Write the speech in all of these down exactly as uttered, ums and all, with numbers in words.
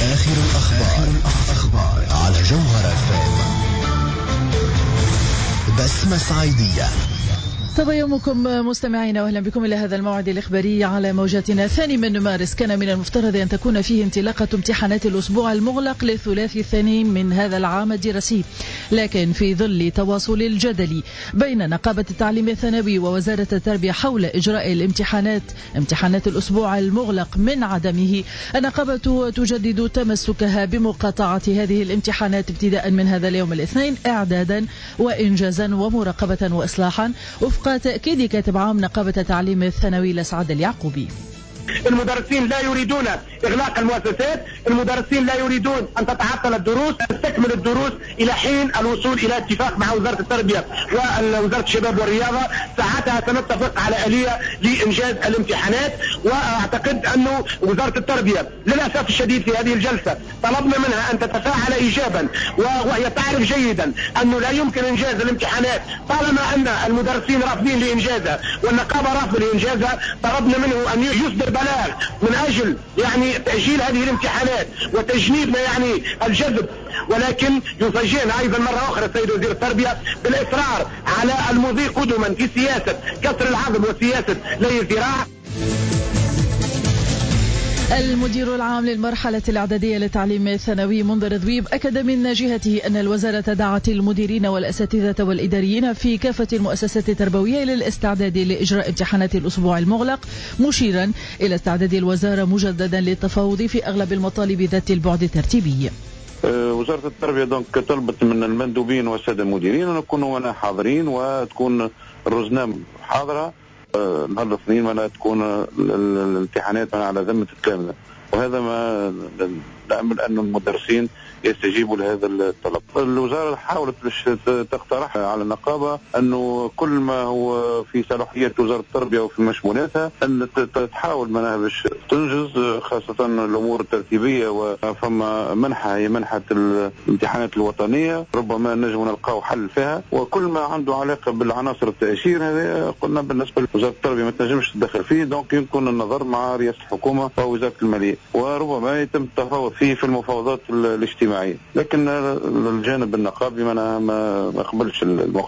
آخر الأخبار, الأخبار على جوهر اف ام. بسمة صعيدية. طب يومكم مستمعين، واهلا بكم الى هذا الموعد الاخباري على موجاتنا. الثاني من مارس كان من المفترض ان تكون فيه انطلاقه امتحانات الاسبوع المغلق للثلاثي الثاني من هذا العام الدراسي، لكن في ظل تواصل الجدل بين نقابه التعليم الثانوي ووزاره التربيه حول اجراء الامتحانات امتحانات الاسبوع المغلق من عدمه، النقابه تجدد تمسكها بمقاطعه هذه الامتحانات ابتداء من هذا اليوم الاثنين اعدادا وانجازا ومراقبه واصلاحا، وفق تأكيد كاتب عام نقابة التعليم الثانوي لسعد اليعقوبي. المدرسين لا يريدون إغلاق المؤسسات، المدرسين لا يريدون أن تتعطل الدروس، تستكمل الدروس إلى حين الوصول إلى اتفاق مع وزارة التربية ووزارة الشباب والرياضة. ساعتها سنتفق على آلية لإنجاز الامتحانات. وأعتقد أن وزارة التربية للأسف الشديد في هذه الجلسة طلبنا منها أن تتفاعل إيجابا، وهي تعرف جيدا أنه لا يمكن إنجاز الامتحانات طالما أن المدرسين رافضين لإنجازها والنقابة رافضة لإنجازها. طلبنا منه أن يصدر بلاغ من أجل يعني تأجيل هذه الامتحانات وتجنيبنا يعني الجذب، ولكن يفاجئنا أيضا مرة أخرى السيد وزير التربية بالإصرار على المضي قدما في سياسة كسر العظم وسياسة لي الذراع. المدير العام للمرحلة الإعدادية للتعليم الثانوي منذر ذويب أكد من جهته أن الوزارة دعت المديرين والأساتذة والإداريين في كافة المؤسسات التربوية للاستعداد لإجراء امتحانات الأسبوع المغلق، مشيرا إلى استعداد الوزارة مجددا للتفاوض في أغلب المطالب ذات البعد الترتيبي. وزارة التربية دونك طلبت من المندوبين والسادة المديرين أن يكونوا هنا حاضرين وتكون الرزنام حاضرة نهار الاثنين، ولا تكون الامتحانات على ذمة الكاملة، وهذا ما نأمل أن المدرسين يستجيبوا لهذا الطلب. الوزارة حاولت تقترح على النقابة أنه كل ما هو في صلاحية وزارة التربية وفي مشمولاتها أن تحاول منها باش تنجز، خاصة الأمور الترتيبية، وفما منحة هي منحة الامتحانات الوطنية ربما نجم نلقاو حل فيها، وكل ما عنده علاقة بالعناصر التأشير هذا قلنا بالنسبة لوزارة التربية ما تنجمش تدخل فيه، دونك يمكن النظر مع رئاسة الحكومة ووزارة المالية، وربما يتم التفاوض فيه في المفاوضات الاجتماعية، لكن الجانب النقابي ما ما قبلش الوقت.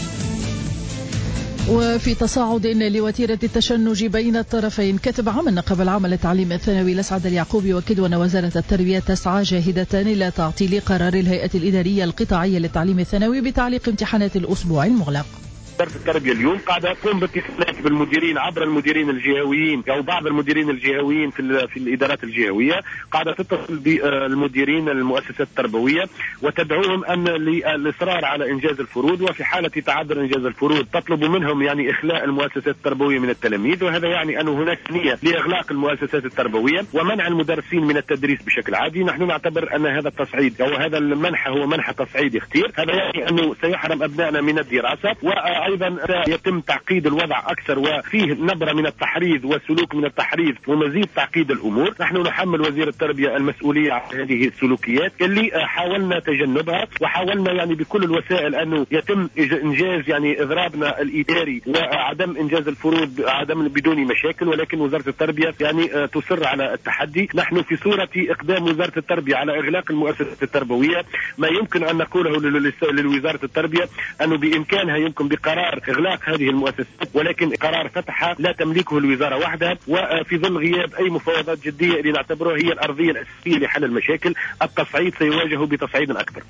وفي تصاعد لوتيرة التشنج بين الطرفين، كتب عام النقابة العامة للتعليم الثانوي لسعد اليعقوبي يؤكد أن وزارة التربية تسعى جاهدة إلى تعطيل قرار الهيئة الإدارية القطاعية للتعليم الثانوي بتعليق امتحانات الأسبوع المغلق. وزارة التربية اليوم قاعدة تقوم باتصالات بالمديرين عبر المديرين الجهويين أو بعض المديرين الجهويين في في الإدارات الجهوية، قاعدة تتصل بالمديرين المؤسسات التربوية وتدعوهم أن للإصرار على إنجاز الفروض، وفي حالة تعذر إنجاز الفروض تطلب منهم يعني إخلاء المؤسسات التربوية من التلاميذ، وهذا يعني أن هناك نية لإغلاق المؤسسات التربوية ومنع المدرسين من التدريس بشكل عادي. نحن نعتبر أن هذا التصعيد أو هذا المنح هو منح تصعيد اختير، هذا يعني أنه سيحرم أبنائنا من الدراسة، و أيضا يتم تعقيد الوضع أكثر وفيه نبرة من التحريض وسلوك من التحريض ومزيد تعقيد الأمور. نحن نحمل وزير التربية المسؤولية عن هذه السلوكيات اللي حاولنا تجنبها، وحاولنا يعني بكل الوسائل أنه يتم إنجاز يعني إضرابنا الإداري وعدم إنجاز الفروض عدم بدون مشاكل، ولكن وزارة التربية يعني تصر على التحدي. نحن في صورة إقدام وزارة التربية على إغلاق المؤسسات التربوية ما يمكن أن نقوله للوزارة التربية أنه بإمكانها يمكن بقرار إغلاق هذه المؤسسات، ولكن قرار فتحها لا تملكه الوزارة وحدها، وفي ظل غياب أي مفاوضات جدية اللي نعتبرها هي الأرضية الأساسية لحل المشاكل، التصعيد سيواجه بتصعيد أكثر.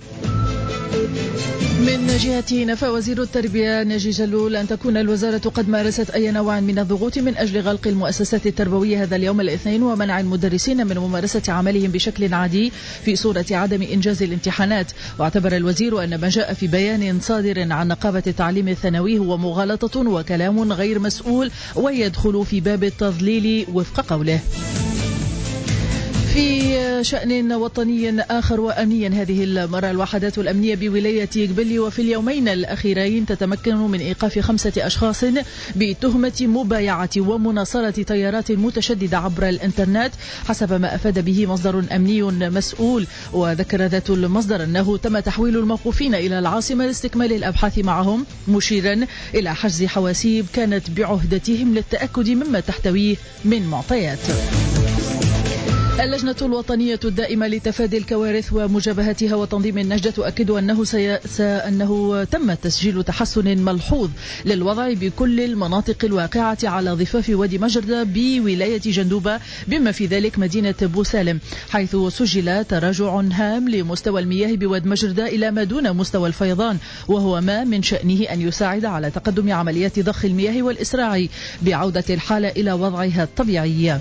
من جهته نفى وزير التربية ناجي جلول أن تكون الوزارة قد مارست أي نوع من الضغوط من أجل غلق المؤسسات التربوية هذا اليوم الاثنين ومنع المدرسين من ممارسة عملهم بشكل عادي في صورة عدم إنجاز الامتحانات. واعتبر الوزير أن ما جاء في بيان صادر عن نقابة التعليم الثانوي هو مغالطة وكلام غير مسؤول ويدخل في باب التضليل وفق قوله. في شأن وطني آخر وأمني، هذه المرة الوحدات الأمنية بولاية قبلي وفي اليومين الأخيرين تتمكن من إيقاف خمسة أشخاص بتهمة مبايعة ومناصرة تيارات متشددة عبر الإنترنت حسب ما أفاد به مصدر أمني مسؤول. وذكر ذات المصدر أنه تم تحويل الموقوفين إلى العاصمة لاستكمال الأبحاث معهم، مشيرا إلى حجز حواسيب كانت بعهدتهم للتأكد مما تحتويه من معطيات. اللجنة الوطنية الدائمة لتفادي الكوارث ومجابهتها وتنظيم النجدة تؤكد أنه, سي... س... أنه تم تسجيل تحسن ملحوظ للوضع بكل المناطق الواقعة على ضفاف وادي مجردة بولاية جندوبة بما في ذلك مدينة بوسالم، حيث سجل تراجع هام لمستوى المياه بواد مجردة إلى ما دون مستوى الفيضان، وهو ما من شأنه أن يساعد على تقدم عمليات ضخ المياه والإسراع بعودة الحالة إلى وضعها الطبيعي.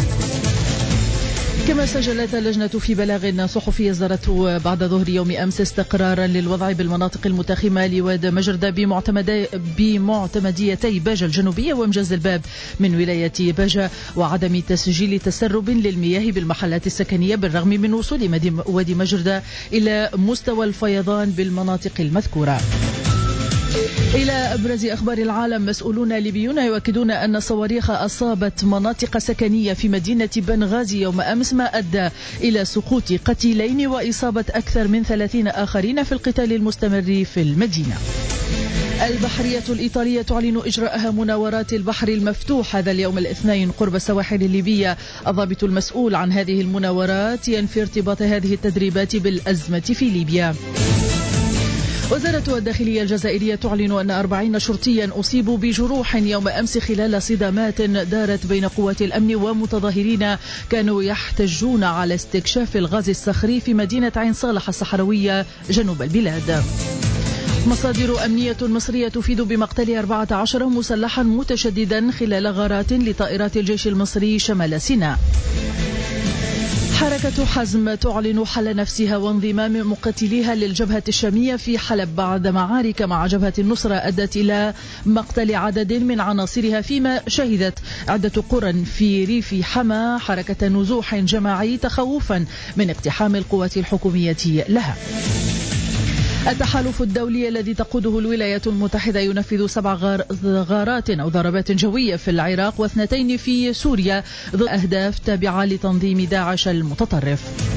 كما سجلت اللجنة في بلاغ صحفي أصدرته بعد ظهر يوم أمس استقرارا للوضع بالمناطق المتاخمة لواد مجردة بمعتمدي بمعتمديتي باجة الجنوبية ومجز الباب من ولاية باجة، وعدم تسجيل تسرب للمياه بالمحلات السكنية بالرغم من وصول وادي مجردة إلى مستوى الفيضان بالمناطق المذكورة. إلى أبرز أخبار العالم، مسؤولون ليبيون يؤكدون أن صواريخ أصابت مناطق سكنية في مدينة بنغازي يوم أمس ما أدى إلى سقوط قتيلين وإصابة أكثر من ثلاثين آخرين في القتال المستمر في المدينة. البحرية الإيطالية تعلن إجراءها مناورات البحر المفتوح هذا اليوم الاثنين قرب السواحل الليبية. الضابط المسؤول عن هذه المناورات ينفي ارتباط هذه التدريبات بالأزمة في ليبيا. وزارة الداخلية الجزائرية تعلن أن أربعين شرطيا أصيبوا بجروح يوم أمس خلال صدامات دارت بين قوات الأمن ومتظاهرين كانوا يحتجون على استكشاف الغاز الصخري في مدينة عين صالح الصحراوية جنوب البلاد. مصادر أمنية مصرية تفيد بمقتل أربعة عشر مسلحا متشددا خلال غارات لطائرات الجيش المصري شمال سيناء. حركة حزم تعلن حل نفسها وانضمام مقاتليها للجبهة الشامية في حلب بعد معارك مع جبهة النصرة أدت إلى مقتل عدد من عناصرها، فيما شهدت عدة قرى في ريف حما حركة نزوح جماعي تخوفا من اقتحام القوات الحكومية لها. التحالف الدولي الذي تقوده الولايات المتحدة ينفذ سبع غار غارات أو ضربات جوية في العراق واثنتين في سوريا ضد أهداف تابعة لتنظيم داعش المتطرف.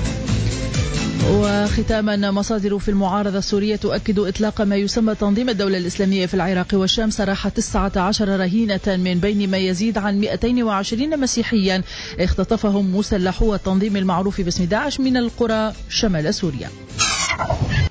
وختاما، مصادر في المعارضة السورية تؤكد إطلاق ما يسمى تنظيم الدولة الإسلامية في العراق والشام سراح تسعة عشر رهينة من بين ما يزيد عن مئتين وعشرين مسيحيا اختطفهم مسلحو التنظيم المعروف باسم داعش من القرى شمال سوريا.